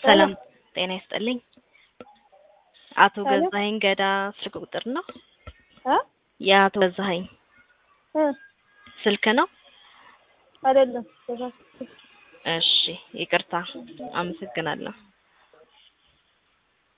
ሰላም ጤና ይስጥልኝ አቶ ገዛኸኝ ገዳ ስልክ ቁጥር ነው የአቶ ገዛኸኝ ስልክ ነው አይደለም እሺ ይቅርታ አመሰግናለሁ